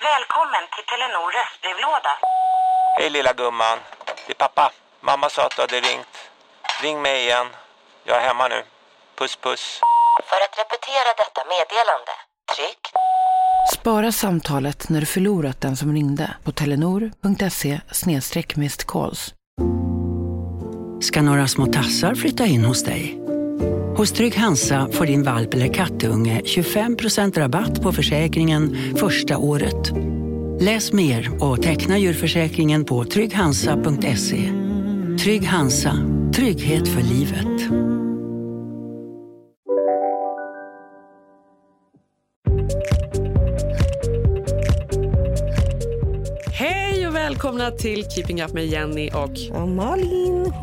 Välkommen till Telenor röstbrevlåda. Hej lilla gumman, det är pappa. Mamma sa att du hade ringt. Ring mig igen. Jag är hemma nu. Puss puss. För att repetera detta meddelande, tryck. Spara samtalet när du förlorat den som ringde på telenor.se/missed-calls. Ska några små tassar flytta in hos dig? Hos Trygg Hansa får din valp eller kattunge 25% rabatt på försäkringen första året. Läs mer och teckna djurförsäkringen på trygghansa.se. Trygg Hansa, trygghet för livet. Hej och välkomna till Keeping Up med Jenny och Malin.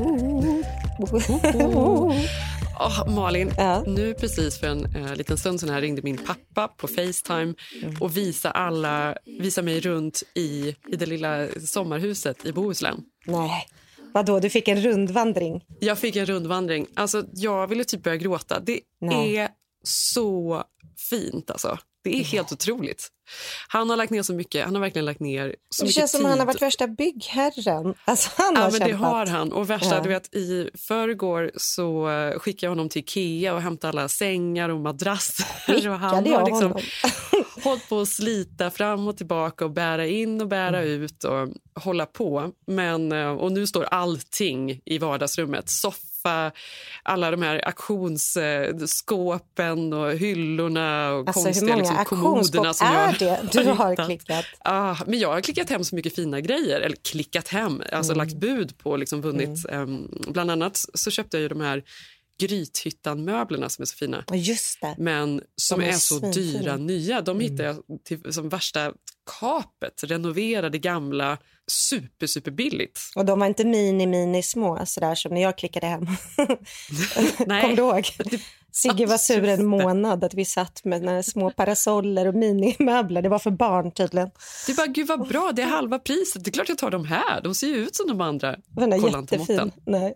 Malin, nu precis för en liten stund sedan här ringde min pappa på FaceTime och visa mig runt i det lilla sommarhuset i Bohuslän. Nej, vadå? Du fick en rundvandring? Jag fick en rundvandring. Alltså, jag ville typ börja gråta. Det är så fint alltså. Det är helt otroligt. Han har lagt ner så mycket. Han har verkligen lagt ner så mycket tid. Det känns som han har varit värsta byggherren. Alltså han har kämpat. Det har han. Och värsta, du vet, i förrgår så skickade jag honom till Ikea och hämtade alla sängar och madrasser. Och han har liksom hållit på att slita fram och tillbaka och bära in och bära ut och hålla på. Och nu står allting i vardagsrummet. Soffa, alla de här auktionsskåpen och hyllorna och konstiga liksom, kommoderna som jag det du har klickat. Men jag har klickat hem så mycket fina grejer, eller klickat hem, alltså lagt bud på, liksom vunnit. Bland annat så köpte jag ju de här Grythyttan-möblerna som är så fina. Just det. Men som är så dyra nya. De hittar jag till som värsta kapet, renoverade gamla, super billigt. Och de var inte mini små sådär som när jag klickade hem. Nej. Kom du ihåg? Sigge var sur en månad att vi satt med några små parasoller och minimöbler. Det var för barn tydligen. Det är bara, gud vad bra, det är halva priset. Det är klart jag tar dem här. De ser ju ut som de andra. Den är jättefin. Nej.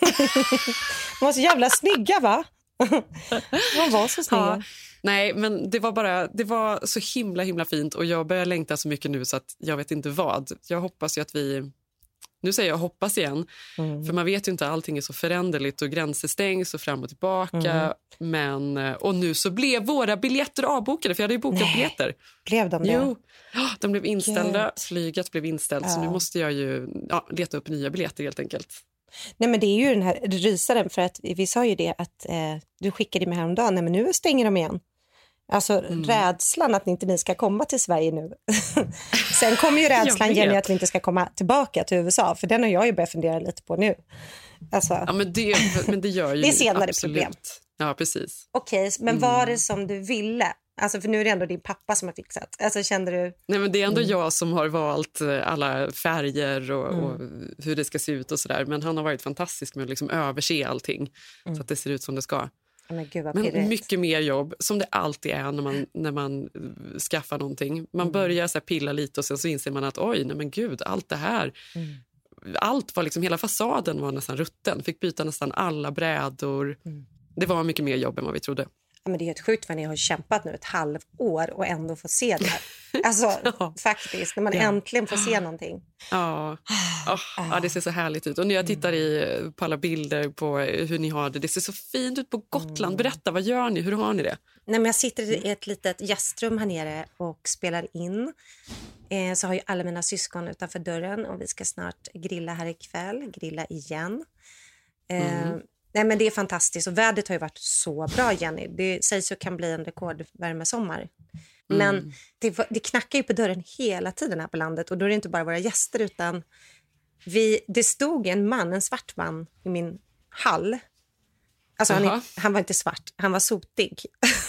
De var så jävla snygga, va? De var så snygga. Ja. Nej, men det var så himla fint och jag börjar längta så mycket nu så att jag vet inte vad. Jag hoppas ju att nu säger jag hoppas igen, för man vet ju inte, allting är så föränderligt och gränser stängs och fram och tillbaka. Och nu så blev våra biljetter avbokade, för jag hade ju bokat biljetter. Blev de det? Jo, de blev inställda, flyget blev inställt, så nu måste jag ju leta upp nya biljetter helt enkelt. Nej, men det är ju den här rysaren, för att vi sa ju det att du skickade mig häromdagen, nej men nu stänger de igen. Alltså rädslan att inte ni ska komma till Sverige nu. Sen kommer ju rädslan Jenny att vi inte ska komma tillbaka till USA, för den har jag ju börjat fundera lite på nu. Alltså, ja, men det gör ju det är senare absolut problem. Ja, precis. Okej, men var det som du ville? Alltså, för nu är det ändå din pappa som har fixat. Alltså, kände du... Nej, men det är ändå jag som har valt alla färger och hur det ska se ut och sådär. Men han har varit fantastisk med att liksom överse allting så att det ser ut som det ska. Men gud, vad men mycket mer jobb, som det alltid är när man skaffar någonting. Man börjar så här pilla lite och sen så inser man att oj, nej men gud, allt det här. Allt var liksom, hela fasaden var nästan rutten. Fick byta nästan alla brädor. Det var mycket mer jobb än vad vi trodde. Ja, men det är helt sjukt, för ni har kämpat nu ett halvår och ändå får se det här. Alltså faktiskt, när man äntligen får se någonting. Ja, det ser så härligt ut. Och när jag tittar på alla bilder på hur ni har det, det ser så fint ut på Gotland. Berätta, vad gör ni? Hur har ni det? Nej, men jag sitter i ett litet gästrum här nere och spelar in. Så har ju alla mina syskon utanför dörren och vi ska snart grilla här ikväll. Grilla igen. Nej, men det är fantastiskt, och vädret har ju varit så bra, Jenny. Det sägs ju kan bli en rekordvärmesommar. Men det knackar ju på dörren hela tiden här på landet, och då är det inte bara våra gäster, utan det stod en svart man i min hall. Alltså han var inte svart, han var sotig.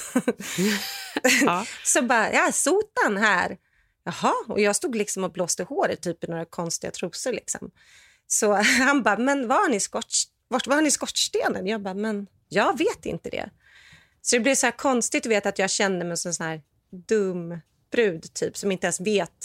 Så bara, sotan här. Jaha, och jag stod liksom och blåste håret typ i några konstiga trosor liksom. Så han bara, men var har ni skorstenen? Jag bara, men jag vet inte det. Så det blev så här konstigt att veta att jag kände mig som en sån här dum brud typ, som inte ens vet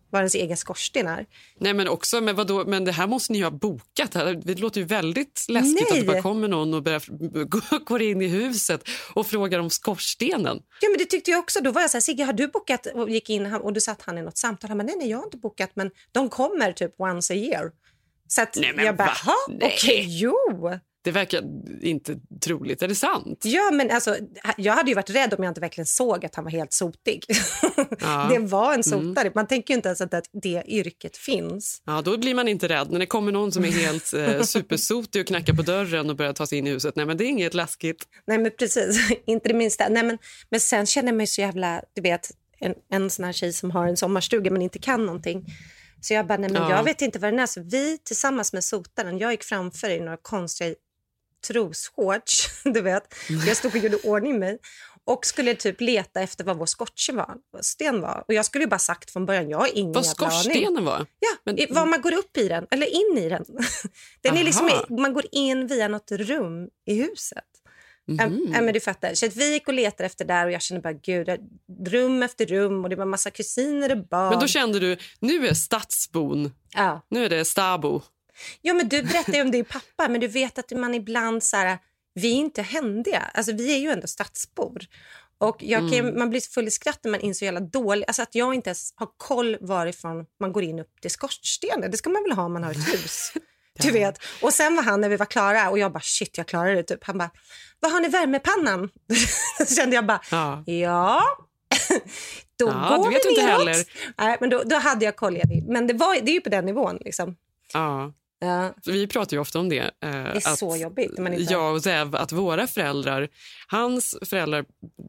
var ens egen skorsten är. Nej, men också, men vadå? Men det här måste ni ju ha bokat. Det låter ju väldigt läskigt att det bara kommer någon och går in i huset och frågar om skorstenen. Ja, men det tyckte jag också. Då var jag så här, Sigge, har du bokat? Och gick in och då satt han i något samtal. Han bara, nej, jag har inte bokat, men de kommer typ once a year. Så att jag bara, okej, jo. Det verkar inte troligt. Är det sant? Ja, men alltså, jag hade ju varit rädd om jag inte verkligen såg att han var helt sotig. Ja. Det var en sotare. Man tänker ju inte ens att det yrket finns. Ja, då blir man inte rädd. När det kommer någon som är helt supersotig och knackar på dörren och börjar ta sig in i huset. Nej, men det är inget läskigt. Nej, men precis. Inte det minsta. Nej, men sen känner jag mig så jävla, du vet, en sån här tjej som har en sommarstuga men inte kan någonting. Så jag bara, nej, men jag vet inte vad den är. Så vi tillsammans med sotaren, jag gick framför i några konstiga trosshorts, du vet. Jag stod och gjorde ordning mig och skulle typ leta efter vad vår skorsten var. Och jag skulle ju bara sagt från början, jag har ingen vad jävla aning. Vad skorstenen var? Ja, men var man går upp i den, eller in i den. Den är liksom, man går in via något rum i huset. Men du fattar. Så att vi gick och letade efter där och jag kände bara, gud, rum efter rum och det var massa kusiner och barn. Men då kände du, nu är stadsbon. Ja. Nu är det stabo. Ja, men du berättade ju om det pappa, men du vet att man ibland så här, vi är inte händiga. Alltså vi är ju ändå stadsbor. Och man blir full i skratt när man inser jävla dåligt. Alltså att jag inte ens har koll varifrån man går in upp till skorstenen. Det ska man väl ha om man har ett hus. Du vet. Och sen var han när vi var klara och jag bara, shit, jag klarar det typ. Han bara, vad har ni värmepannan? Så kände jag bara, ja. Då går vet vi inte neråt. Heller. Nej, men då hade jag koll. Men det är ju på den nivån liksom. Ja. Vi pratar ju ofta om det. Det är så jobbigt. Jag och Zev, att våra föräldrar, hans föräldrar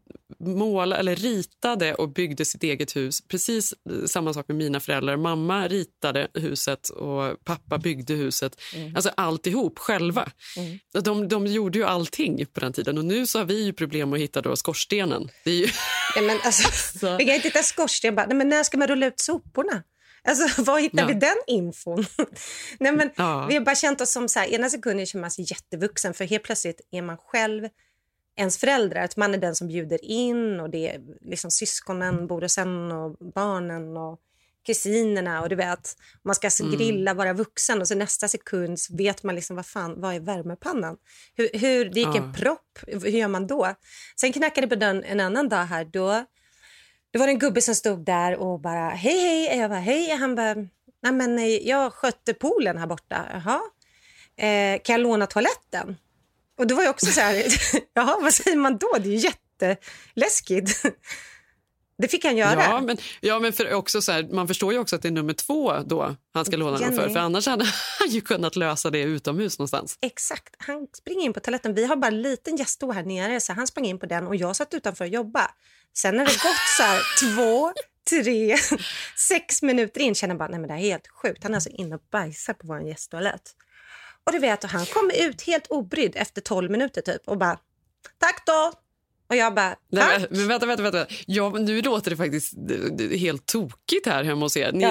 ritade och byggde sitt eget hus. Precis samma sak med mina föräldrar. Mamma ritade huset och pappa byggde huset. Alltså alltihop själva. De gjorde ju allting på den tiden. Och nu så har vi ju problem att hitta då skorstenen. Det är ju... Ja, men alltså, vi kan inte hitta skorsten. Bara, nej, men när ska man rulla ut soporna? Alltså, var hittar vi den infon? Nej, men vi har bara känt oss som så här, ena sekunden känner man sig jättevuxen för helt plötsligt är man själv ens föräldrar. Att man är den som bjuder in och det är liksom syskonen, borosen och barnen och kusinerna och du vet, man ska grilla, vara vuxen och så nästa sekund så vet man liksom vad är värmepannan? Hur det gick en propp, hur gör man då? Sen knackade på dörren en annan dag här då. Det var en gubbe som stod där och bara, hej. Jag bara, hej. Han bara, nej men jag skötte poolen här borta. Jaha. Kan jag låna toaletten? Och då var jag också så här, jaha, vad säger man då? Det är ju jätteläskigt. Det fick han göra. Men för också så här, man förstår ju också att det är nummer 2 då han ska låna den för annars hade han ju kunnat lösa det utomhus någonstans. Exakt, han springer in på toaletten. Vi har bara en liten gäststå här nere så han sprang in på den och jag satt utanför och jobba. Sen när det gått så här 2, 3, 6 minuter in känner jag bara, nej men det här är helt sjukt. Han är alltså inne och bajsar på vår gästtoalett. Och du vet, han kom ut helt obrydd efter 12 minuter typ och bara, tack då. Och jag bara, tack. Men vänta. Ja, nu låter det faktiskt helt tokigt här hemma hos er.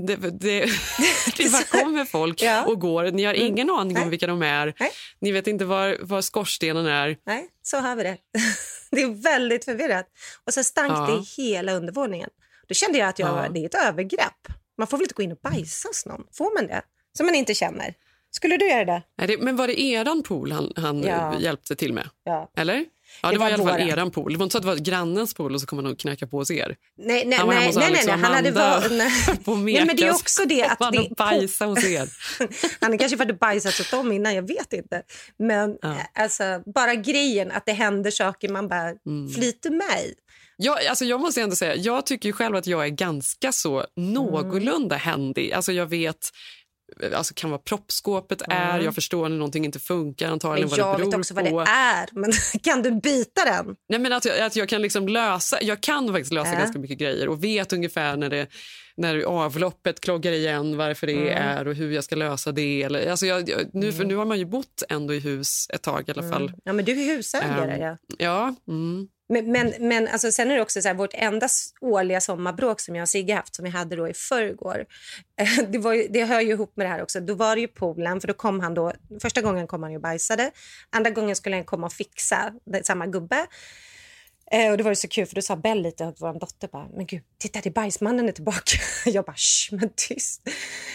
Det bara kommer folk och går. Ni har ingen aning om vilka de är. Nej. Ni vet inte var skorstenen är. Nej, så har vi det. Det är väldigt förvirrat. Och så stank det i hela undervåningen. Då kände jag att det är ett övergrepp. Man får väl inte gå in och bajsa hos någon. Får man det? Som man inte känner. Skulle du göra det? Nej, men var det eran pool han hjälpte till med? Ja. Eller? Ja, det var i alla fall eran pool. Det var inte så att det var grannens pool och så kommer någon knacka på hos er. Nej. Han hade varit... Nej, men det är också det att det bajsa hos er. Han kanske för att bajsat åt dem innan, jag vet inte. Men alltså, bara grejen att det händer saker, man bara flyter med. Ja, alltså jag måste ändå säga, jag tycker ju själv att jag är ganska så någorlunda händig. Alltså jag vet... Alltså kan vara proppskåpet är, jag förstår när någonting inte funkar antagligen vad det beror på. Jag vet också vad det är, men kan du byta den? Nej, men att jag kan liksom jag kan faktiskt lösa ganska mycket grejer och vet ungefär när avloppet kloggar igen varför det är och hur jag ska lösa det. Eller, alltså nu har man ju bott ändå i hus ett tag i alla fall. Ja, men du är husägare, Ja. Men alltså, sen är det också så här, vårt enda årliga sommarbråk som jag och Sigge haft, som vi hade då i förrgår. Det hör ju ihop med det här också. Då var det ju poolen, för då kom han då, första gången kom han ju och bajsade. Andra gången skulle han komma och fixa, samma gubbe. Och det var så kul för då sa Bell lite och vår dotter bara, men gud, titta, det är bajsmannen är tillbaka. Jag bara, men tyst.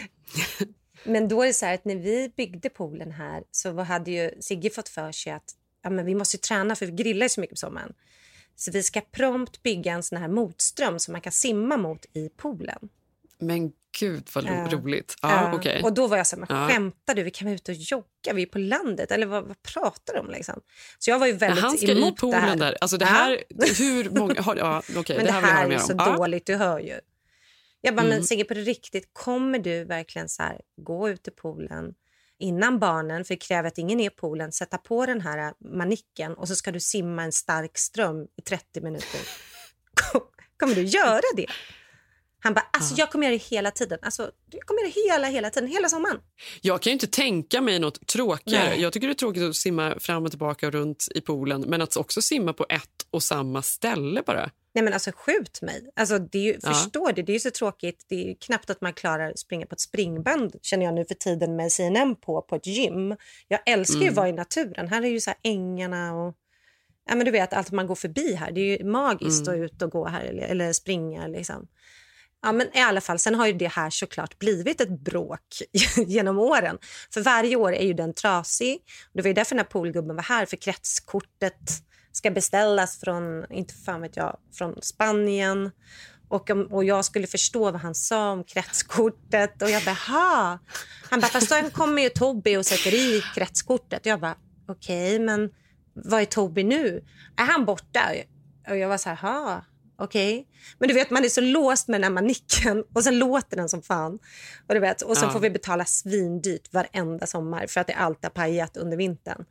Men då är det så här att när vi byggde poolen här så hade ju Sigge fått för sig att men vi måste ju träna för vi grillar ju så mycket på sommaren. Så vi ska prompt bygga en sån här motström som man kan simma mot i poolen. Men gud vad roligt. Ja, okay. Och då var jag så här, men skämtar du? Vi kan vara ute och jogga, vi är på landet. Eller vad pratar du om liksom? Så jag var ju väldigt emot det här. Han ska i poolen där. Alltså det här, hur många... Okay, men det här är så dåligt, du hör ju. Jag bara, men Sigge, på det riktigt, kommer du verkligen så här, gå ut i poolen innan barnen, för det kräver att ingen är i poolen, sätta på den här manicken och så ska du simma en stark ström i 30 minuter. Kommer du göra det? Han bara, alltså jag kommer göra det hela tiden. Alltså, jag kommer göra det hela tiden, hela sommaren. Jag kan ju inte tänka mig något tråkigare. Nej. Jag tycker det är tråkigt att simma fram och tillbaka runt i poolen, men att också simma på ett och samma ställe bara. Nej men alltså skjut mig. Alltså det är ju, förstår det är ju så tråkigt. Det är ju knappt att man klarar att springa på ett springband, känner jag nu för tiden med CNM på ett gym. Jag älskar ju att vara i naturen. Här är ju så här ängarna och ja men du vet allt man går förbi här. Det är ju magiskt att ut och gå här eller springa liksom. Ja men i alla fall, sen har ju det här såklart blivit ett bråk genom åren. För varje år är ju den trasig. Det var ju därför när poolgubben var här, för kretskortet ska beställas från, inte fan vet jag, från Spanien. Och jag skulle förstå vad han sa om kretskortet. Och jag bara, han bara, fast då kommer ju Toby och sätter i kretskortet. Jag bara, okej, men vad är Toby nu? Är han borta? Och jag var så här, okej. Men du vet, man är så låst med den här manicken och sen låter den som fan. Och du vet, och sen får vi betala svindyrt varenda sommar för att det alltid har pajat under vintern.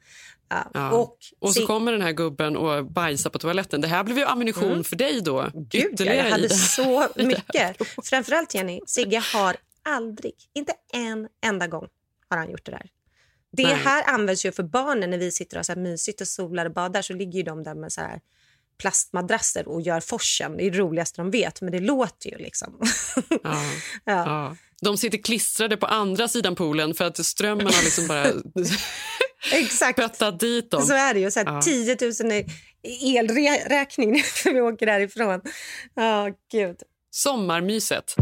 Och så kommer den här gubben och bajsar på toaletten. Det här blev ju ammunition för dig då. Gud, jag hade så mycket. Framförallt Jenny, Sigge har aldrig, inte en enda gång har han gjort det där. Det här används ju för barnen när vi sitter och så här mysigt och solar och badar, så ligger ju de där med så här plastmadrasser och gör forsen. Det är det roligaste de vet, men det låter ju liksom. Ja. De sitter klistrade på andra sidan poolen för att strömmen har liksom bara exakt pöttat dit dem. Så är det ju. Så här 10 000 elräkning när vi åker därifrån. Gud. Sommarmyset.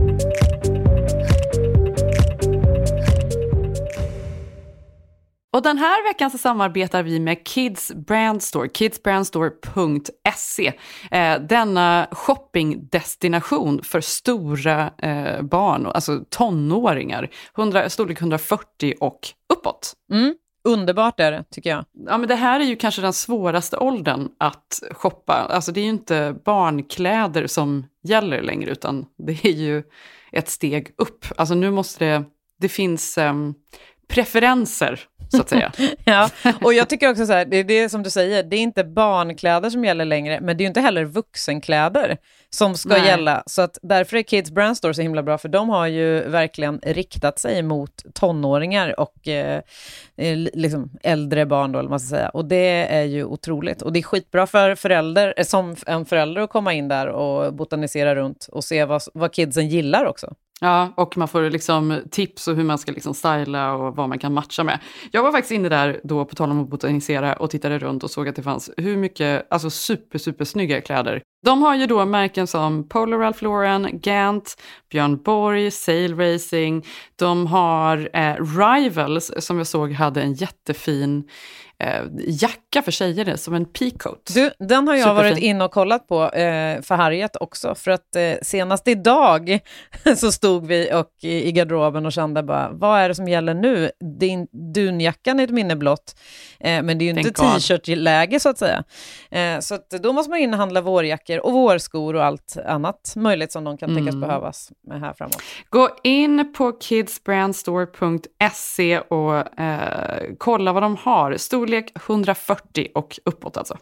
Och den här veckan så samarbetar vi med Kids Brand Store, kidsbrandstore.se. Denna shoppingdestination för stora barn, alltså tonåringar, storlek 140 och uppåt. Underbart är det, tycker jag. Ja, men det här är ju kanske den svåraste åldern att shoppa. Alltså det är ju inte barnkläder som gäller längre, utan det är ju ett steg upp. Alltså nu måste det finns preferenser, så att säga. Ja, och jag tycker också så här, det är som du säger, det är inte barnkläder som gäller längre, men det är ju inte heller vuxenkläder som ska gälla. Så att därför är Kids Brand Store så himla bra, för de har ju verkligen riktat sig mot tonåringar och liksom äldre barn då, eller man ska säga. Och det är ju otroligt. Och det är skitbra för föräldrar, som en förälder, att komma in där och botanisera runt och se vad kidsen gillar också. Ja, och man får liksom tips om hur man ska liksom styla och vad man kan matcha med. Jag var faktiskt inne där då, på tal om att botanisera, och tittade runt och såg att det fanns hur mycket, alltså super snygga kläder. De har ju då märken som Polo Ralph Lauren, Gant, Björn Borg, Sail Racing. De har Rivals, som jag såg hade en jättefin jacka för tjejer, som en peacoat. Den har jag varit in och kollat på för Harriet också, för att senast idag så stod vi i garderoben och kände bara, vad är det som gäller nu? Dunjackan är ett minne blott, men det är ju inte t-shirt-läge så att säga. Så att då måste man in och handla vårjackor och vårskor och allt annat möjligt som de kan tänkas behövas med här framåt. Gå in på kidsbrandstore.se och kolla vad de har. Storlek 140 och uppåt alltså.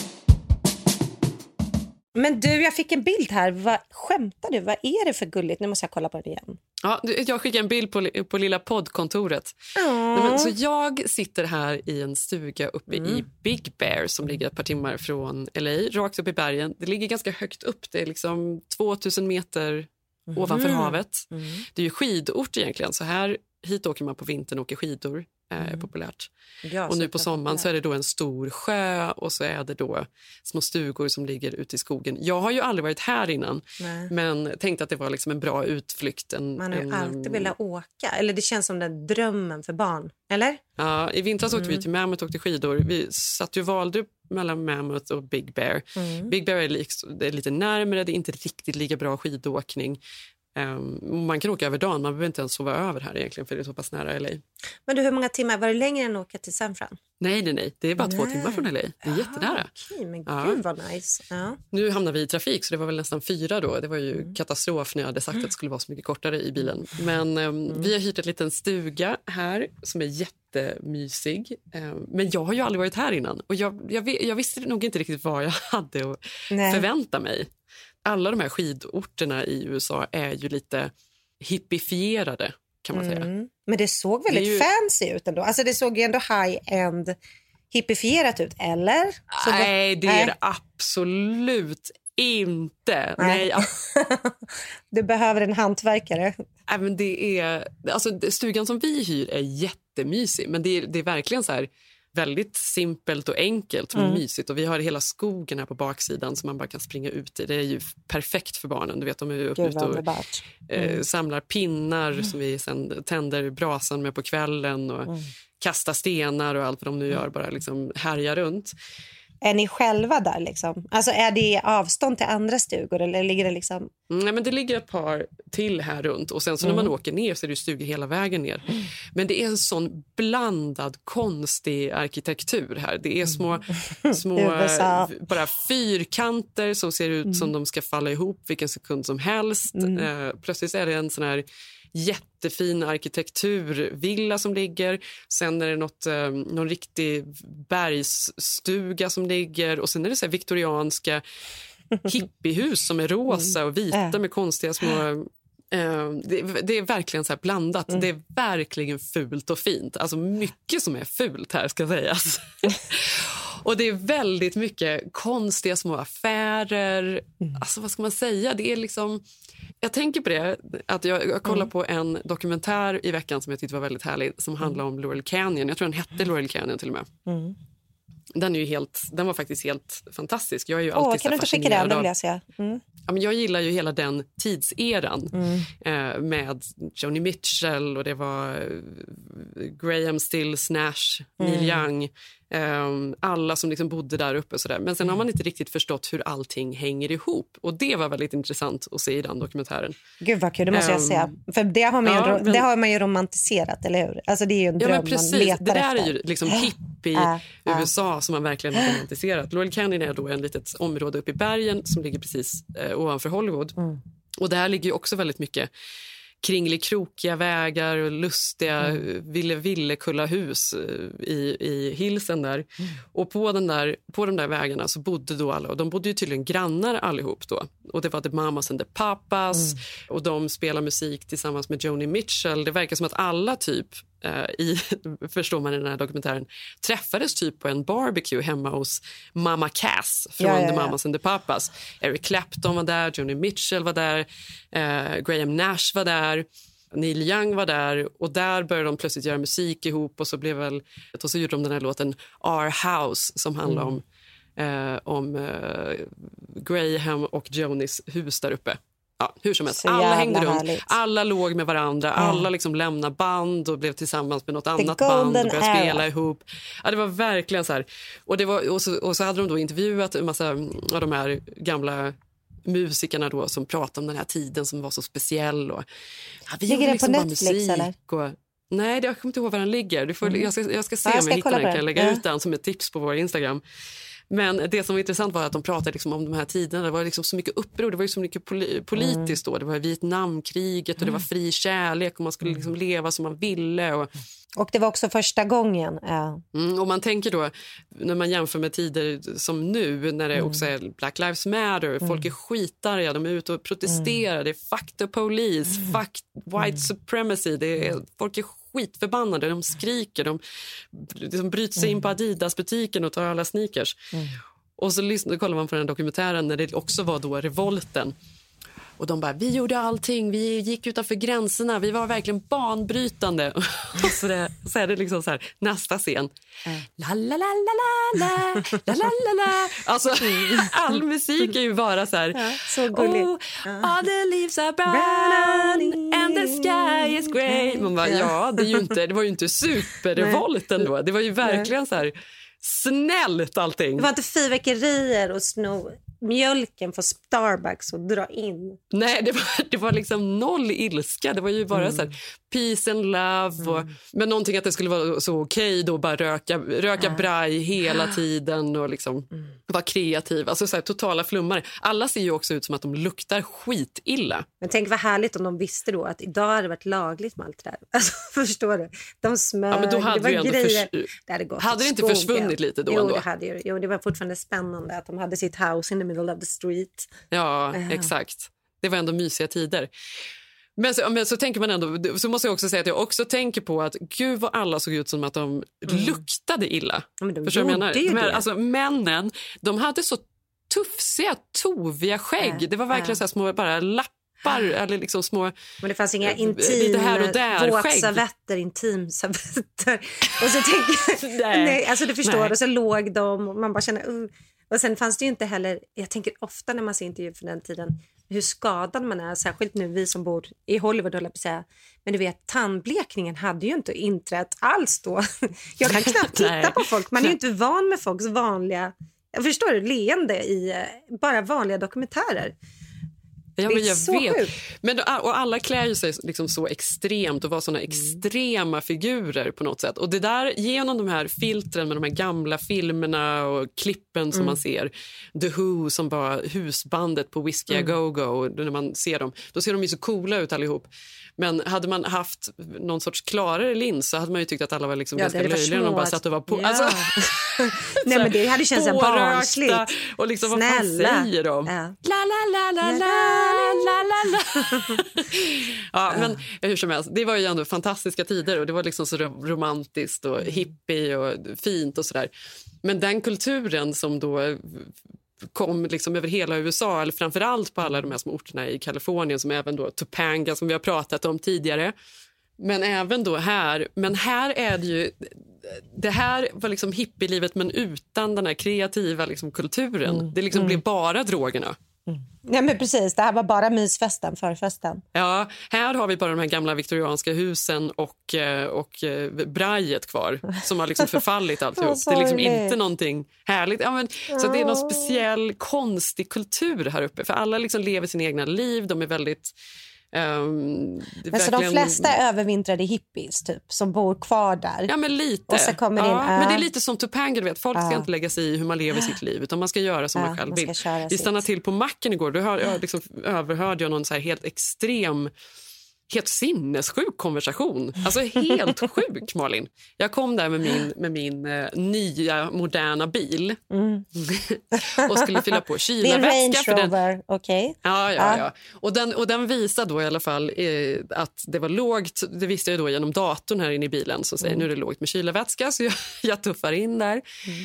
Men du, jag fick en bild här. Skämtar du? Vad är det för gulligt? Nu måste jag kolla på det igen. Ja, jag skickade en bild på lilla poddkontoret. Nej, men, så jag sitter här i en stuga uppe i Big Bear, som ligger ett par timmar från LA, rakt upp i bergen. Det ligger ganska högt upp. Det är liksom 2000 meter ovanför havet. Det är ju skidort egentligen. Så hit åker man på vintern och åker skidor. är populärt. Ja, och nu på sommaren så är det då en stor sjö och så är det då små stugor som ligger ute i skogen. Jag har ju aldrig varit här innan, men tänkte att det var liksom en bra utflykt. Man har ju alltid velat åka, eller det känns som den drömmen för barn, eller? Ja, i vintras åkte vi till Mammoth och åkte skidor. Vi satt ju valde mellan Mammoth och Big Bear. Big Bear är lite närmare, det är inte riktigt lika bra skidåkning. Man kan åka över dagen, man behöver inte ens sova över här egentligen för det är så pass nära LA. Men du, hur många timmar, var det längre än att åka till San Fran? Nej, det är bara 2 timmar från LA. Det är jättenära. Okej, men gud vad nice. Ja. Nu hamnar vi i trafik så det var väl nästan 4 då. Det var ju katastrof när jag hade sagt att det skulle vara så mycket kortare i bilen. Men vi har hyrt en liten stuga här som är jättemysig. Men jag har ju aldrig varit här innan och jag visste nog inte riktigt vad jag hade att förvänta mig. Alla de här skidorterna i USA är ju lite hippifierade kan man säga. Men det såg väldigt fancy ut ändå. Alltså det såg ju ändå high-end hippifierat ut, eller? Nej, det är det absolut inte. Nej. Du behöver en hantverkare. Nej, men det är, alltså, stugan som vi hyr är jättemysig, men det är verkligen så här väldigt simpelt och enkelt och mysigt. Och vi har hela skogen här på baksidan som man bara kan springa ut i. Det är ju perfekt för barnen. Du vet, de är uppe och samlar pinnar som vi sen tänder brasan med på kvällen och kastar stenar och allt vad de nu gör. Bara liksom härjar runt. Är ni själva där liksom? Alltså är det avstånd till andra stugor eller ligger det liksom? Nej, men det ligger ett par till här runt och sen så när man åker ner så är det stugor hela vägen ner. Men det är en sån blandad konstig arkitektur här. Det är små bara fyrkanter som ser ut som de ska falla ihop vilken sekund som helst. Plötsligt är det en sån här jättefin arkitekturvilla som ligger. Sen är det någon riktig bergsstuga som ligger. Och sen är det så här viktorianska hippiehus som är rosa och vita med konstiga små... Det är verkligen så här blandat. Det är verkligen fult och fint. Alltså mycket som är fult här ska sägas. Och det är väldigt mycket konstiga små affärer. Alltså vad ska man säga? Det är liksom... Jag tänker på det, att jag kollar på en dokumentär i veckan som jag tyckte var väldigt härlig som handlar om Laurel Canyon. Jag tror den hette Laurel Canyon till och med. Den var faktiskt helt fantastisk. Jag är ju alltid kan du inte skicka den? Den vill jag säga. Ja, men jag gillar ju hela den tidseran med Joni Mitchell och det var Graham Stills, Nash, Neil Young, alla som liksom bodde där uppe och sådär. Men sen har man inte riktigt förstått hur allting hänger ihop och det var väldigt intressant att se i den dokumentären. Gud vad kul, det måste jag säga. För det har man ju romantiserat, eller hur? Alltså det är ju en dröm man letar efter. Det där är ju liksom hippie USA som man verkligen har romantiserat. Laurel Canyon är då en litet område uppe i bergen som ligger precis ovanför Hollywood. Och där ligger ju också väldigt mycket kringelikrokiga vägar och lustiga ville-kulla hus i hillsen där. Och på de där vägarna så bodde då alla, och de bodde ju tydligen grannar allihop då. Och det var The Mamas and the Papas och de spelar musik tillsammans med Joni Mitchell. Det verkar som att alla typ förstår man i den här dokumentären träffades typ på en barbecue hemma hos Mama Cass från The Mamas and the Papas. Eric Clapton var där, Joni Mitchell var där, Graham Nash var där, Neil Young var där och där började de plötsligt göra musik ihop och så gjorde de den här låten Our House som handlar om Graham och Jonis hus där uppe. Ja, hur som helst. Alla hängde runt, alla låg med varandra, alla liksom lämnade band och blev tillsammans med något annat band och började spela ihop. Ja, det var verkligen så här. Och så hade de då intervjuat en massa av de här gamla musikerna då som pratade om den här tiden som var så speciell. Och, vi ligger det liksom på Netflix eller? Nej, jag kommer inte ihåg var den ligger. Jag ska se om jag hittar den, kan jag lägga ut den som ett tips på vår Instagram. Men det som var intressant var att de pratade liksom om de här tiderna. Det var liksom så mycket uppror, det var ju så mycket politiskt då. Det var Vietnamkriget och det var fri kärlek och man skulle liksom leva som man ville. Och det var också första gången. Och man tänker då, när man jämför med tider som nu, när det också är Black Lives Matter, folk är skitarga, de är ute och protesterar, det är fuck the police, fuck white supremacy, folk är skitförbannade, de skriker, de bryter sig in på Adidas-butiken och tar alla sneakers. Och så kollar man på den här dokumentären när det också var då revolten. Och de bara, vi gjorde allting, vi gick utanför gränserna, vi var verkligen banbrytande. Och så är det liksom så här, nästa scen. La la la la la la la la la. Alltså all musik är ju bara så här. Så gulligt. All the leaves are brown and the sky is grey. Man bara, det var ju inte superrevolt ändå. Det var ju verkligen så här snällt allting. Det var inte fyrverkerier och sno mjölken för Starbucks och dra in. Nej, det var liksom noll ilska. Det var ju bara så här peace and love. Men någonting att det skulle vara så okej då, bara röka braj hela tiden och liksom vara kreativ. Alltså så här, totala flummare. Alla ser ju också ut som att de luktar skitilla. Men tänk vad härligt om de visste då att idag hade det varit lagligt med allt det där. Alltså, förstår du? De smög, ja, men då hade det var grejer. Hade det inte försvunnit lite då? Jo, ändå? det hade ju. Jo, det var fortfarande spännande att de hade sitt house in the middle of the street. Ja, exakt. Det var ändå mysiga tider. Men så tänker man ändå, så måste jag också säga att jag också tänker på att gud vad alla såg ut som att de luktade illa. Förstår du vad jag menar? Alltså männen, de hade så tufsiga, toviga skägg. Det var verkligen så här små bara lappar eller liksom små. Men det fanns inga våtservetter, intimservetter. Och så tänker nej, alltså du förstår. Nej. Och så låg de och man bara känner och sen fanns det ju inte heller, jag tänker ofta när man ser intervjuer för den tiden, hur skadad man är, särskilt nu vi som bor i Hollywood, håller på att säga. Men du vet, tandblekningen hade ju inte inträtt alls då. Jag kan knappt titta på folk, man är ju inte van med folks vanliga, jag förstår du, leende i bara vanliga dokumentärer. Ja, men jag vet. Men, och alla klär ju sig liksom så extremt och var såna extrema figurer på något sätt. Och det där, genom de här filtren med de här gamla filmerna och klippen som man ser. The Who som var husbandet på Whiskey A Go-Go. När man ser dem, då ser de ju så coola ut allihop. Men hade man haft någon sorts klarare lins så hade man ju tyckt att alla var liksom ganska löjliga när de bara satt och var på. Ja. Alltså, nej, men det hade känts barnsligt. Och liksom, vad fan säger de? Ja. La la la la la. Ja, men hur som helst, det var ju ändå fantastiska tider och det var liksom så romantiskt och hippie och fint och sådär. Men den kulturen som då kom liksom över hela USA, eller framförallt på alla de här små orterna i Kalifornien, som även då Topanga som vi har pratat om tidigare. Men även då här, men här är det ju, det här var liksom hippielivet men utan den här kreativa liksom kulturen. Det liksom blev bara drogerna. Nej, men precis, det här var bara mysfesten, förfesten. Ja, här har vi bara de här gamla viktorianska husen och brajet kvar som har liksom förfallit alltihop. Det är liksom inte någonting härligt. Ja, men, så det är någon speciell konstig kultur här uppe. För alla liksom lever sina egna liv, de är väldigt... men så de flesta övervintrade hippies typ som bor kvar där. Ja, men lite. Och så kommer men det är lite som Topanga, du vet. Folk ska inte lägga sig i hur man lever sitt liv, utan man ska göra som man själv vill. Vi stannade till på macken igår. Då överhörde jag någon så här helt extrem, helt sinnessjuk konversation. Alltså helt sjuk, Malin. Jag kom där med min nya moderna bil och skulle fylla på kylarvätska. Det är Range Rover, okej. Ja. Och den visade då i alla fall att det var lågt. Det visste jag då genom datorn här inne i bilen. Så säger nu är det lågt med kylarvätska. Så jag tuffar in där.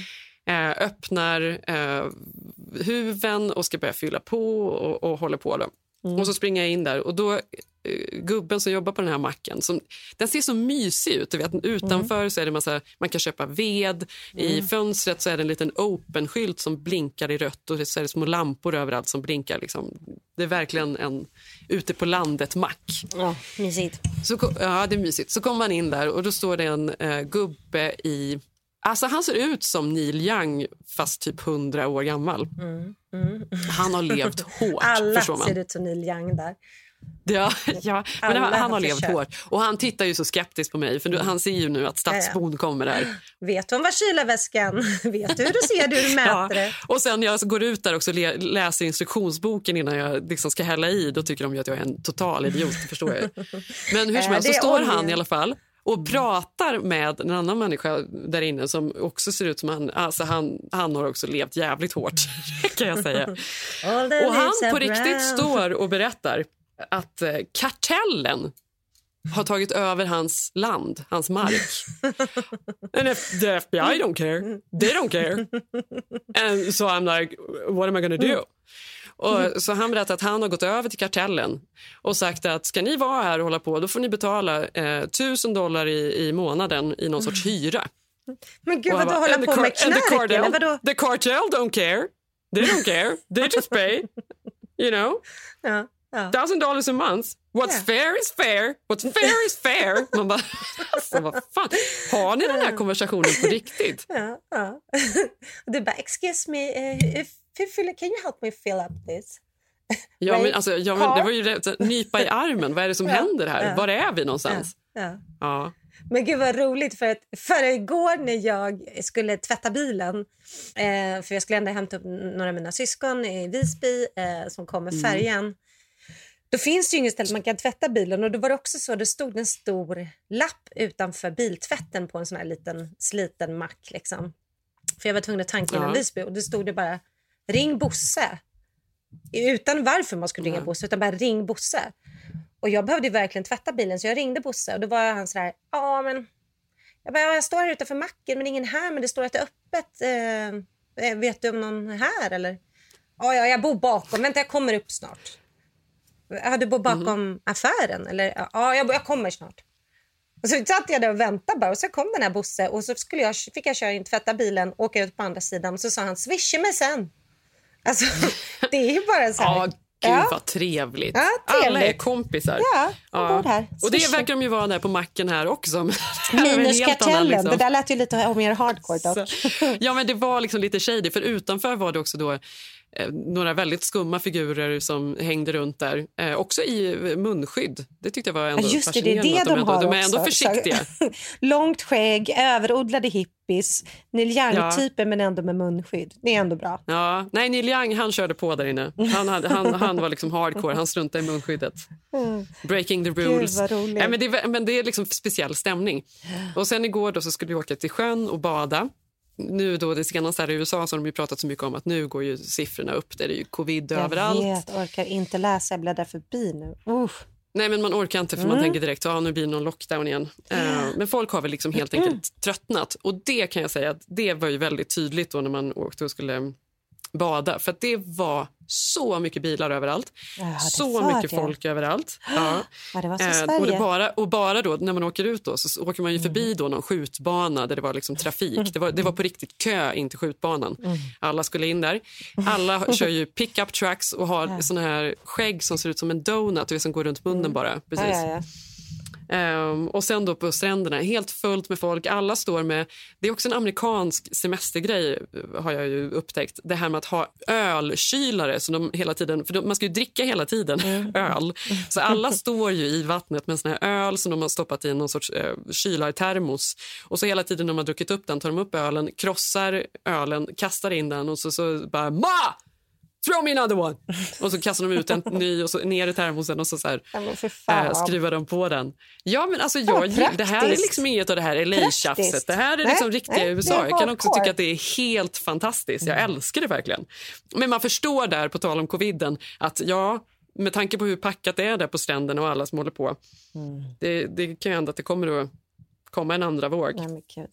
Öppnar huven och ska börja fylla på och håller på då. Och så springer jag in där och då gubben som jobbar på den här macken, den ser så mysig ut, du vet, utanför så är det man kan köpa ved, i fönstret så är det en liten open-skylt som blinkar i rött och så är det små lampor överallt som blinkar liksom. Det är verkligen en ute på landet mack. Ja, mysigt. Ja, det är mysigt. Så kommer man in där och då står det en gubbe i, alltså han ser ut som Neil Young fast typ 100 år gammal. Han har levt hårt. Alla ser ut som Neil Young där. Ja, men han har levt hårt. Och han tittar ju så skeptiskt på mig, för han ser ju nu att stadsbon kommer där. Vet hon vad kylarväskan? Vet du hur du ser det, hur du mäter det? Och sen jag går ut där också och läser instruktionsboken innan jag liksom ska hälla i, då tycker de ju att jag är en total idiot, förstår jag. Men hur som helst så står han i alla fall och pratar med en annan människa där inne som också ser ut som han har också levt jävligt hårt, kan jag säga. Och han på riktigt står och berättar att kartellen har tagit över hans land, hans mark. And if the FBI don't care, they don't care. And so I'm like, what am I gonna do? Och så han berättade att han har gått över till kartellen och sagt att ska ni vara här och hålla på, då får ni betala $1,000 i månaden i någon sorts hyra. Men gud, vad du håller på med knark, eller vadå? The cartel don't care. They don't care. They just pay. You know? Ja. $1,000 a month. What's fair is fair. What's fair is fair. Man bara, alltså vad fan. Har ni den här konversationen på riktigt? Ja. Du bara, excuse me, can you help me fill up this? Ja, men det var ju nypa i armen. Vad är det som händer här? Var är vi någonstans? Ja. Men gud vad roligt, för igår när jag skulle tvätta bilen, för jag skulle ändå hämta upp några av mina syskon i Visby som kom med färjan. Då finns det ju inget ställe man kan tvätta bilen, och då var det också så, det stod en stor lapp utanför biltvätten på en sån här liten sliten mack liksom. För jag var tvungen att tanka innan Visby, och då stod det bara ring Bosse. Utan varför man skulle ringa Bosse, utan bara ring Bosse. Och jag behövde verkligen tvätta bilen, så jag ringde Bosse, och då var han så där, jag står här utanför macken, men ingen här, men det står att det är öppet. Vet du om någon här eller? Ja, jag bor bakom, vänta, jag kommer upp snart. Du bor bakom affären eller? Ja, jag kommer snart. Och så satt jag där och väntade bara, och så kom den här Bosse, och så fick jag köra in, tvätta bilen, åka ut på andra sidan, och så sa han, swisha mig sen. Alltså, det är ju bara så här. Gud vad trevligt. Alla är kompisar. Ja, jag bor här. Och det verkar de ju vara där på macken här också. Minus kartellen, liksom. Det där lät ju lite mer hardcore dock. Ja, men det var liksom lite shady, för utanför var det också då några väldigt skumma figurer som hängde runt där. Också i munskydd. Det tyckte jag var ändå just fascinerande. Det är det de har de är ändå försiktiga. Långt skägg, överodlade hippies, Neil Young-typer, men ändå med munskydd. Det är ändå bra. Ja, nej, Neil Young, han körde på där inne. Han var liksom hardcore. Han struntade i munskyddet. Breaking the rules. Nej, men det är liksom speciell stämning. Och sen igår då så skulle vi åka till sjön och bada. Nu då, det senaste här i USA så har de ju pratat så mycket om att nu går ju siffrorna upp. Det är ju covid överallt. Jag vet, orkar inte läsa, jag bläddrar förbi nu. Nej, men man orkar inte, för man tänker direkt nu blir det någon lockdown igen. Men folk har väl liksom helt enkelt tröttnat. Och det kan jag säga att det var ju väldigt tydligt då när man åkte och skulle bada. För att det var så mycket bilar överallt. Så mycket folk överallt. Ja. Det var så Sverige. Och bara då när man åker ut då, så åker man ju förbi då någon skjutbana där det var liksom trafik. Det var på riktigt kö in till skjutbanan. Alla skulle in där. Alla kör ju pick-up trucks och har såna här skägg som ser ut som en donut och som går runt munnen bara. Precis. Ja. Och sen då på stränderna, helt fullt med folk. Alla står med, det är också en amerikansk semestergrej har jag ju upptäckt. Det här med att ha ölkylare som de hela tiden, för man ska ju dricka hela tiden öl. Så alla står ju i vattnet med sån här öl som de har stoppat i någon sorts kylartermos. Och så hela tiden när de har druckit upp den tar de upp ölen, krossar ölen, kastar in den och så bara Ma! Throw me another one! Och så kastar de ut en ny och så ner i termosen och så här, skruvar de på den. Ja, men alltså det här är liksom inget av det här LA-tjafset. Det här är liksom riktiga USA. Jag kan också tycka att det är helt fantastiskt. Jag älskar det verkligen. Men man förstår där, på tal om coviden, att med tanke på hur packat det är där på stränderna och alla som håller på. Det kan ju ändå att det kommer att komma en andra våg. Nej, men gud.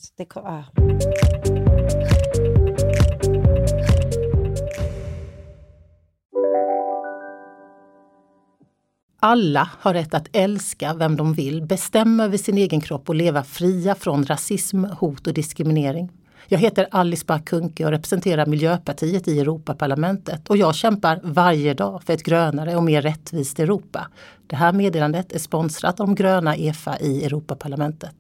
Alla har rätt att älska vem de vill, bestämma över sin egen kropp och leva fria från rasism, hot och diskriminering. Jag heter Alice Bah Kuhnke och representerar Miljöpartiet i Europaparlamentet. Och jag kämpar varje dag för ett grönare och mer rättvist Europa. Det här meddelandet är sponsrat av de gröna EFA i Europaparlamentet.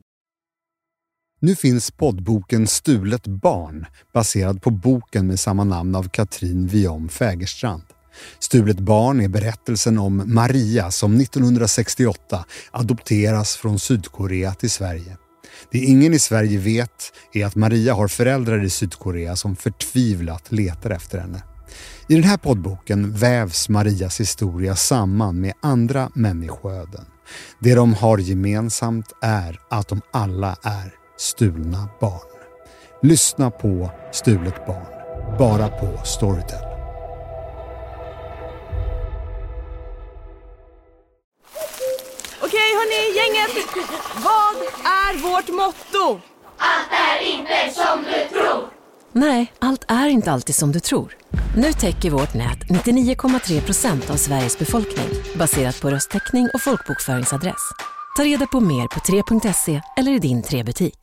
Nu finns poddboken Stulet barn, baserad på boken med samma namn av Katrin Viom Fägerstrand. Stulet barn är berättelsen om Maria som 1968 adopteras från Sydkorea till Sverige. Det ingen i Sverige vet är att Maria har föräldrar i Sydkorea som förtvivlat letar efter henne. I den här poddboken vävs Marias historia samman med andra människoöden. Det de har gemensamt är att de alla är stulna barn. Lyssna på Stulet barn, bara på Storytel. Okej hörni, gänget. Vad är vårt motto? Allt är inte som du tror. Nej, allt är inte alltid som du tror. Nu täcker vårt nät 99,3% av Sveriges befolkning baserat på röstteckning och folkbokföringsadress. Ta reda på mer på 3.se eller i din 3-butik.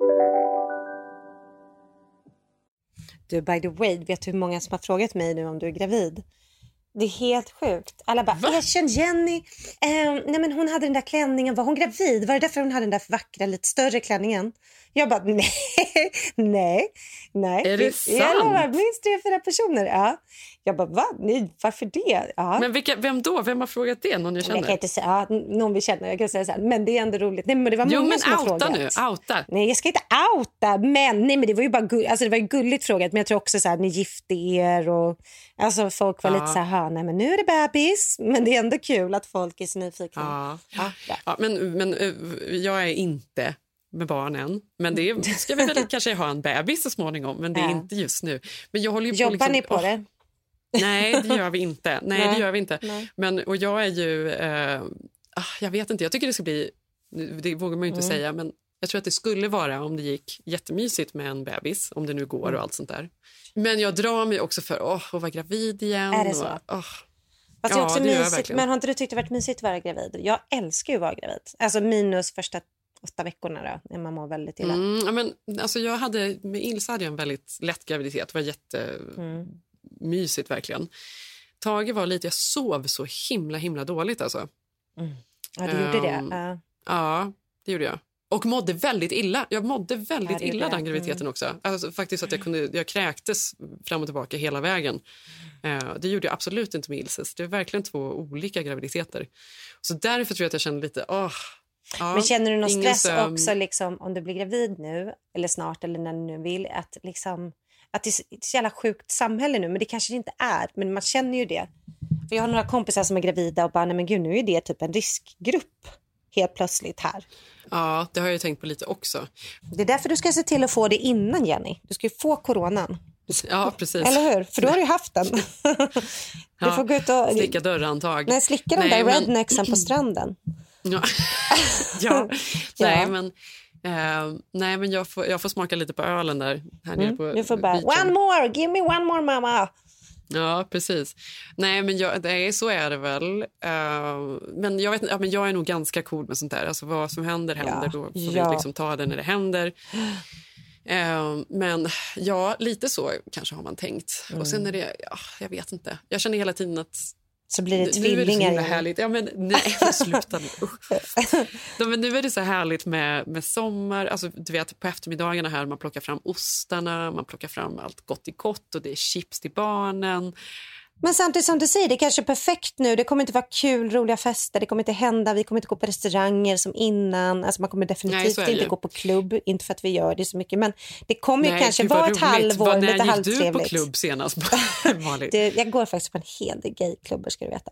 Du, by the way, vet du hur många som har frågat mig nu om du är gravid? Det är helt sjukt. Alla bara, erkänn Jenny. Nej men hon hade den där klänningen. Var hon gravid? Var det därför hon hade den där vackra, lite större klänningen? Jag bara, nej. Är det sant? Jag lovar, minst 3-4 personer. Ja. Jag bara, va? Nej, varför det? Ja. Men vem då? Vem har frågat det? Någon jag känner? Jag kan inte säga, någon vi känner. Jag kan säga så här, men det är ändå roligt. Nej, men det var många som har frågat. Nu, outa. Nej, jag ska inte outa, men det var ju bara alltså det var ju gulligt frågat, men jag tror också så här, ni gifte er och alltså folk var lite så här, nej men nu är det bebis, men det är ändå kul att folk är så nyfikna. Ja, men jag är inte med barnen, men det ska vi väl kanske ha en bebis så småningom, men det är inte just nu. Men jag håller ju på jobbar ni på det? Nej, det gör vi inte. Det gör vi inte. Men, och jag är ju jag vet inte, jag tycker det ska bli, det vågar man ju inte säga, men jag tror att det skulle vara om det gick jättemysigt med en bebis, om det nu går och allt sånt där. Men jag drar mig också för att vara gravid igen. Är det så? Fast det är också mysigt, men har inte du tyckt det varit mysigt att vara gravid? Jag älskar ju att vara gravid. Alltså minus första 8 veckorna då, när man mår väldigt illa. Men alltså med Ilse hade jag en väldigt lätt graviditet. Det var jättemysigt verkligen. Tage var lite, jag sov så himla dåligt alltså. Ja, du gjorde det. Ja, det gjorde jag. Och mådde väldigt illa. Jag mådde väldigt illa den graviditeten också. Alltså, faktiskt att jag kräktes fram och tillbaka hela vägen. Det gjorde jag absolut inte med Ilse. Det är verkligen 2 olika graviditeter. Så därför tror jag att jag kände lite... men känner du någon stress också liksom, om du blir gravid nu eller snart eller när du nu vill, att liksom, att det är ett jävla sjukt samhälle nu, men det kanske det inte är, men man känner ju det. För jag har några kompisar som är gravida och bara, nej men gud, nu är det typ en riskgrupp helt plötsligt här. Ja, det har jag tänkt på lite också. Det är därför du ska se till att få det innan, Jenny. Du ska ju få coronan. Ja, precis. Eller hur? För då har du ju haft den. Du får gå ut och... Slicka dörrantag. Nej, slicka de där rednexen på stranden. Nej, men jag får smaka lite på ölen där här nere på du får bara, one more, give me one more mamma. Ja, precis. Nej, men så är det väl. Men jag vet, men jag är nog ganska cool med sånt där. Alltså vad som händer. Då får vi liksom ta det när det händer. Men lite så kanske har man tänkt. Och sen är det, jag vet inte. Jag känner hela tiden att så blir det tvillingar. Nu är det så härligt. Ja, men nej, sluta nu. Men nu är det så härligt med sommar. Alltså, du vet, på eftermiddagarna här, man plockar fram ostarna, man plockar fram allt gott i gott och det är chips till barnen. Men samtidigt som du säger, det är kanske perfekt nu. Det kommer inte vara kul, roliga fester. Det kommer inte hända. Vi kommer inte gå på restauranger som innan. Alltså man kommer definitivt inte gå på klubb. Inte för att vi gör det så mycket. Men det kommer ju kanske vara ett halvår lite halvtrevligt. När gick du på klubb senast? Jag går faktiskt på en hel del gayklubbar, ska du veta.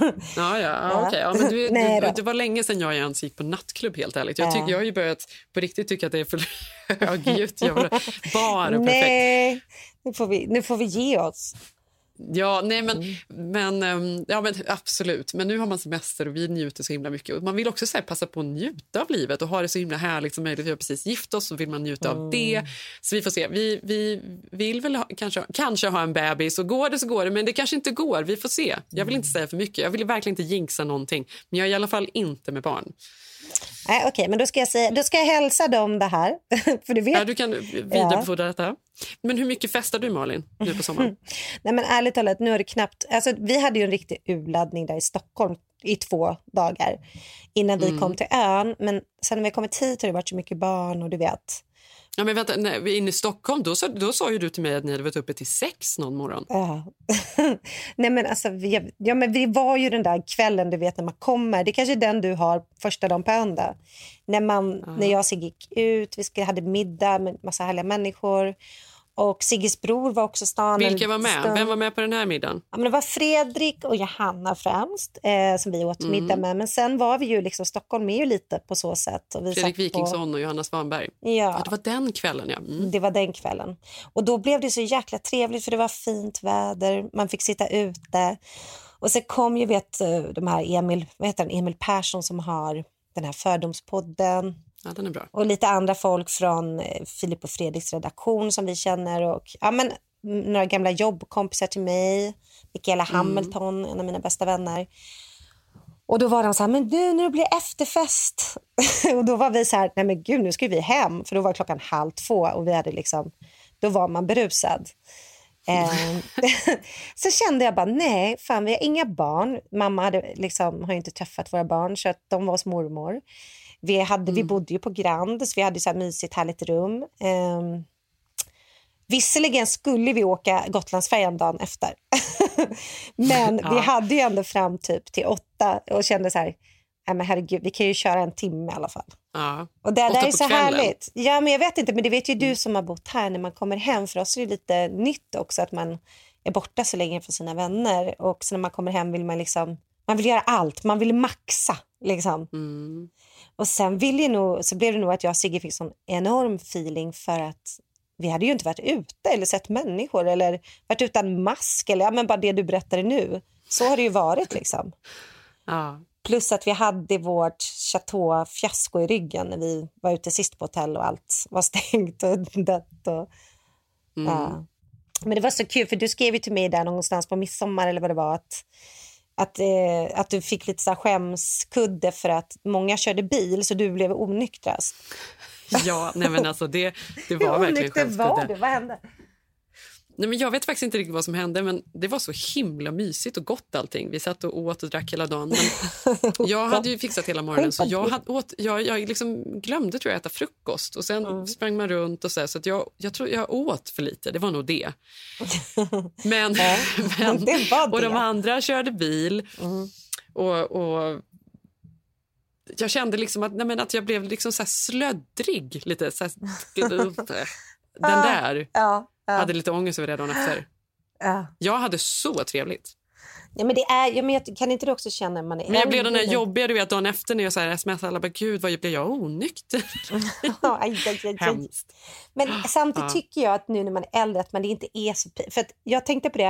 Okej. Ja, men det var länge sedan jag ens gick på nattklubb, helt ärligt. Jag har ju börjat på riktigt tycka att det är för högljutt. Bara perfekt. Nej, nu får vi ge oss. Ja, nej men absolut. Men nu har man semester och vi njuter så himla mycket. Och man vill också passa på att njuta av livet och ha det så himla härligt som möjligt. Vi har precis gift oss, så vill man njuta av det. Så vi får se. Vi vill väl kanske ha en bebis, och går det så går det, men det kanske inte går. Vi får se. Jag vill inte säga för mycket. Jag vill verkligen inte jinxa någonting. Men jag är i alla fall inte med barn. Okej, men då ska jag hälsa dem det här. För du vet. Ja, du kan vidarebefordra detta. Men hur mycket festar du, Malin, nu på sommaren? Nej, men ärligt talat, nu är det knappt. Alltså, vi hade ju en riktig urladdning där i Stockholm i 2 dagar innan vi kom till ön. Men sen när vi kommit hit har det varit så mycket barn och du vet. Ja, men vänta, när vi är inne i Stockholm, då sa ju du till mig att ni hade varit uppe till 6 någon morgon. Ja. Nej, men alltså, vi var ju den där kvällen, du vet, när man kommer. Det är kanske den du har första dagen på ön där. När jag och Sigge gick ut, vi hade middag med massa härliga människor. Och Sigges bror var också stan. Vilka var med? Vem var med på den här middagen? Ja, men det var Fredrik och Johanna främst som vi åt middag med. Men sen var vi ju liksom, Stockholm är ju lite på så sätt. Och vi Fredrik Wikingsson och Johanna Svanberg. Ja, det var den kvällen, ja. Det var den kvällen. Och då blev det så jäkla trevligt, för det var fint väder. Man fick sitta ute. Och så kom ju, de här Emil Persson som har den här Fördomspodden. Ja, den är bra. Och lite andra folk från Filip och Fredriks redaktion som vi känner. Och några gamla jobbkompisar till mig. Mikaela Hamilton, en av mina bästa vänner. Och då var de så här, men nu när det blir efterfest. Och då var vi så här, nej men gud, nu ska vi hem. För då var klockan 1:30 och vi hade liksom, då var man berusad. Så kände jag bara, nej, fan vi har inga barn. Mamma har inte träffat våra barn så att de var hos mormor. Vi bodde ju på Grand, så vi hade så här mysigt härligt rum. Visserligen skulle vi åka Gotlandsfärjan dagen efter. Men vi hade ju ändå fram typ till 8 och kände så här, nej men herregud, vi kan ju köra 1 timme i alla fall. Ja. Och det är så härligt. Ja, men jag vet inte, men det vet ju du som har bott här. När man kommer hem, för oss är det lite nytt också att man är borta så länge från sina vänner. Och så när man kommer hem vill man liksom, man vill göra allt, man vill maxa liksom. Och sen så blev det nog att jag och Sigge fick sån enorm feeling för att vi hade ju inte varit ute eller sett människor eller varit utan mask eller men bara det du berättade nu. Så har det ju varit liksom. Ja. Plus att vi hade vårt chateau-fiasko i ryggen när vi var ute sist på hotell och allt var stängt och dött. Ja. Men det var så kul för du skrev ju till mig där någonstans på midsommar eller vad det var att du fick lite så här skämskudde för att många körde bil så du blev onyktrast. Ja, nej men alltså det var verkligen skämskudde. Vad hände? Nej, men jag vet faktiskt inte riktigt vad som hände, men det var så himla mysigt och gott allting. Vi satt och åt och drack hela dagen. Men jag hade ju fixat hela morgonen så jag liksom glömde tror jag äta frukost och sen sprang man runt och så att jag tror jag åt för lite. Det var nog det. Men det var det. Och de andra körde bil och jag kände liksom att jag blev liksom så här slöddrig lite så här, den där. Ja. Hade lite ångest över det dagen efter. Jag hade så trevligt. Ja, men kan inte du också känna när man är... Men jag blev den där jobbiga, du vet, dagen efter när jag så här sms alla bara, gud, vad blev jag onykter? Hemskt. Men samtidigt tycker jag att nu när man är äldre att man inte är så... För att jag tänkte på det...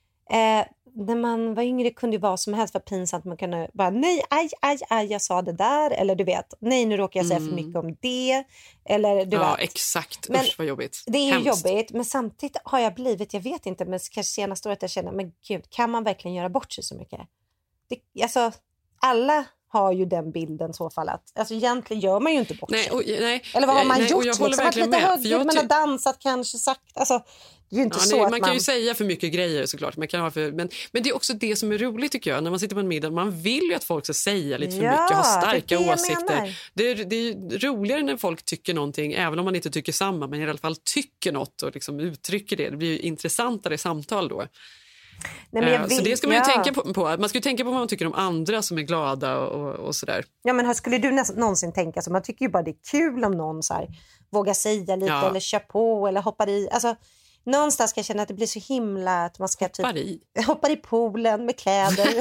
när man var yngre kunde det vara som helst, var pinsamt. Man kunde bara, nej, aj, jag sa det där. Eller du vet, nej, nu råkar jag säga för mycket om det. Eller du vet. Exakt. Men usch vad jobbigt. Det är ju jobbigt, men samtidigt har jag blivit, jag vet inte, men kanske senaste året jag känner, men gud, kan man verkligen göra bort sig så mycket? Alltså, alla har ju den bilden så fall att, alltså egentligen gör man ju inte bort sig. Nej, eller vad har man gjort? Jag håller liksom, verkligen lite med. Högljutt, man har dansat kanske sagt, alltså det är ju inte så att man kan ju säga för mycket grejer såklart. Man kan ha men det är också det som är roligt tycker jag. När man sitter på en middag, man vill ju att folk ska säga lite för mycket, ha starka åsikter. Det är roligare när folk tycker någonting, även om man inte tycker samma, men i alla fall tycker något och liksom uttrycker det. Det blir ju intressantare samtal då. Nej, men så det ska man ju tänka på. Man ska ju tänka på vad man tycker om andra som är glada och sådär. Ja, men skulle du någonsin tänka så? Man tycker ju bara det är kul om någon så här, vågar säga lite eller kör på eller hoppar i. Alltså, någonstans ska jag känna att det blir så himla att man ska hoppar i poolen med kläder.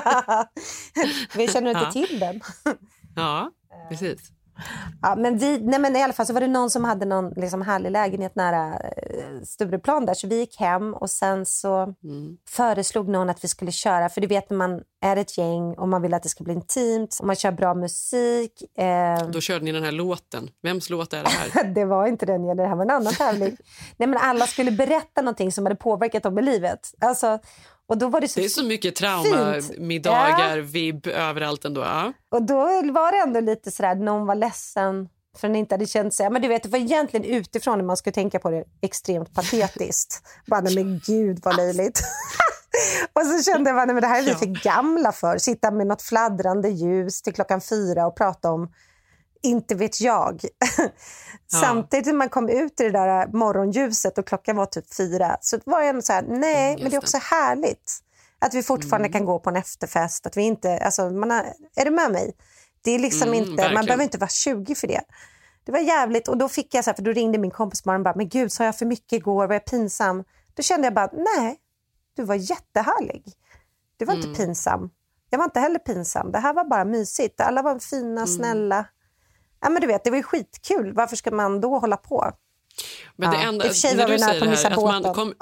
Vi känner inte till den. Ja, precis. Ja, men i alla fall så var det någon som hade någon liksom härlig lägenhet nära Stureplan där, så vi gick hem och sen så föreslog någon att vi skulle köra, för du vet när man är ett gäng och man vill att det ska bli intimt och man kör bra musik. Då körde ni den här låten. Vems låt är det här? Det var inte den, det här var en annan tävling. Nej, men alla skulle berätta någonting som hade påverkat dem i livet. Alltså, och då var det är så mycket trauma, middagar, vibb överallt ändå. Ja. Och då var det ändå lite sådär, någon var ledsen för den inte hade känt sig. Men du vet, det var egentligen utifrån när man skulle tänka på det extremt patetiskt. Bara, nej men gud vad löjligt. Och så kände jag, nej men det här är vi för gamla för. Sitta med något fladdrande ljus till 4:00 och prata om, inte vet jag. Samtidigt när man kom ut i det där morgonljuset och klockan var typ 4, så var jag ändå så här, nej, men det är också härligt att vi fortfarande kan gå på en efterfest, att vi inte, alltså är du med mig? Det är liksom inte, verkligen. Man behöver inte vara 20 för det. Det var jävligt, och då fick jag så här, för då ringde min kompis och bara, men gud, sa jag för mycket igår, var jag pinsam? Då kände jag bara, nej, du var jättehärlig. Du var inte pinsam. Jag var inte heller pinsam. Det här var bara mysigt. Alla var fina, snälla. Ja, men du vet, det var ju skitkul. Varför ska man då hålla på? Men det enda, när du säger det här, att man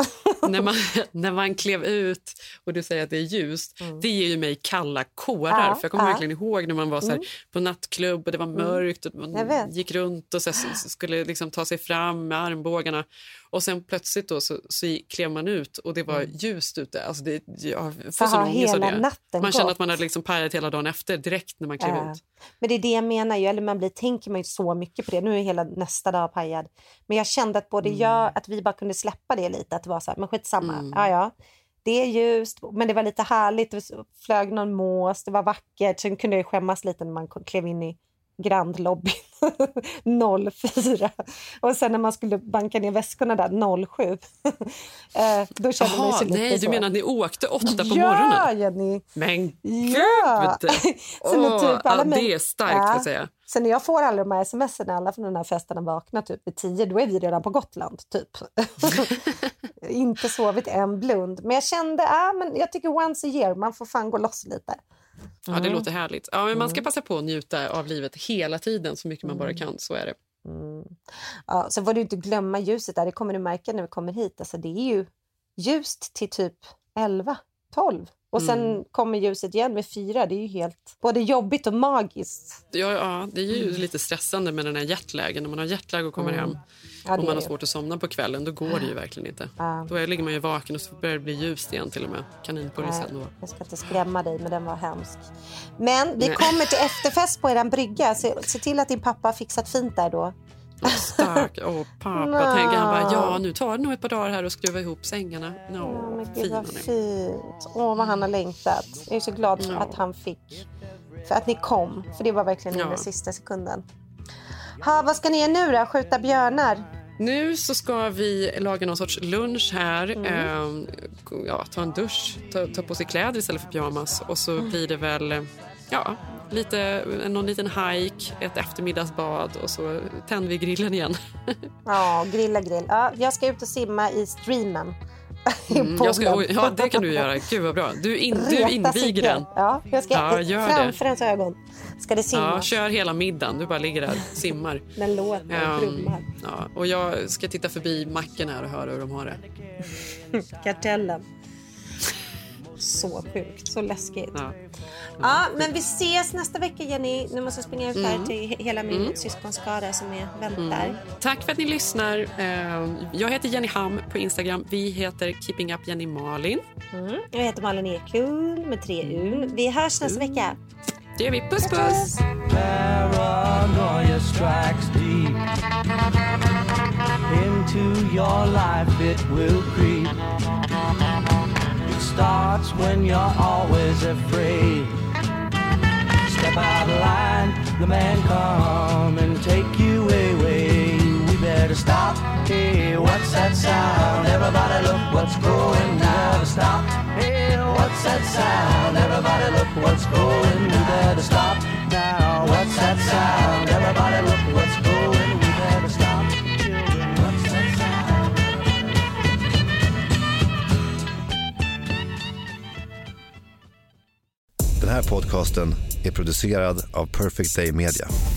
när man klev ut och du säger att det är ljust, det ger ju mig kalla kårar. För jag kommer verkligen ihåg när man var så här, på nattklubb och det var mörkt och man gick runt och så skulle liksom ta sig fram med armbågarna. Och sen plötsligt då så klev man ut och det var ljust ute. Alltså jag får så ångest av det. Man känner att man hade liksom pajat hela dagen efter direkt när man klev ut. Men det är det jag menar ju, eller tänker man ju så mycket på det. Nu är hela nästa dag pajad. Men jag kände att att vi bara kunde släppa det lite. Att det var så här, men skitsamma. Ja. Det är ljust, men det var lite härligt. Det flög någon mås, det var vackert. Sen kunde jag skämmas lite när man klev in i Grand Lobby 04. Och sen när man skulle banka ner väskorna där 07. Då kände man sig lite nej, så. Du menar att ni åkte 8 på morgonen? Ja, Jenny. Men gud! Ja. Det är starkt för att säga. Sen när jag får alla de här sms'en, alla från den här festen vaknar typ vid 10, då är vi redan på Gotland typ. Inte sovit en blund. Men jag kände, men jag tycker once a year, man får fan gå loss lite. Ja, det låter härligt. Ja, men man ska passa på att njuta av livet hela tiden så mycket man bara kan, så är det. Ja, så får du inte glömma ljuset där, det kommer du märka när vi kommer hit. Alltså det är ju ljust till typ 11, 12. Och sen kommer ljuset igen med 4. Det är ju helt både jobbigt och magiskt. Ja, det är ju lite stressande med den här jetlagen. När man har jetlag och kommer hem och man har svårt att somna på kvällen, då går det ju verkligen inte. Då ligger man ju vaken och så börjar det bli ljust igen till och med. Kaninpulsen. Jag ska inte skrämma dig, men den var hemsk. Men vi kommer till efterfest på eran brygga. Se till att din pappa har fixat fint där då. Stark. Pappa tänker han bara, nu tar det nog ett par dagar här och skruva ihop sängarna. Men gud vad fint. Vad han har längtat. Jag är så glad för att han fick. För att ni kom. För det var verkligen den sista sekunden. Vad ska ni göra nu då? Skjuta björnar? Nu så ska vi laga någon sorts lunch här. Ta en dusch. Ta på sig kläder istället för pyjamas. Och så blir det väl... någon liten hike, ett eftermiddagsbad och så tänder vi grillen igen. Grill. Ja, jag ska ut och simma i streamen. Det kan du göra. Gud vad bra. Du inviger den. Ja, jag ska framför ens ögon. Ska det simma? Ja, kör hela middagen. Du bara ligger där och simmar. Den låter brummar. Ja, och jag ska titta förbi macken här och höra hur de har det. Kartellen. Så sjukt, så läskigt. Ja, men vi ses nästa vecka, Jenny. Nu måste jag springa ut här till hela min syskonskara som väntar. Tack för att ni lyssnar. Jag heter Jenny Ham på Instagram. Vi heter Keeping Up Jenny Malin. Jag heter Malin Eklund med 3 U. Vi hörs nästa vecka. Det gör vi. Puss, puss. Paranoia strikes deep into your life, it will creep. Starts when you're always afraid. Step out of line, the man come and take you away. We better stop. Hey, what's that sound? Everybody look what's going down. Stop. Hey, what's that sound? Everybody look what's going. We better stop now. What's that sound? Everybody look what's going. We better stop. Children, what's that sound? Den här podcasten är producerad av Perfect Day Media.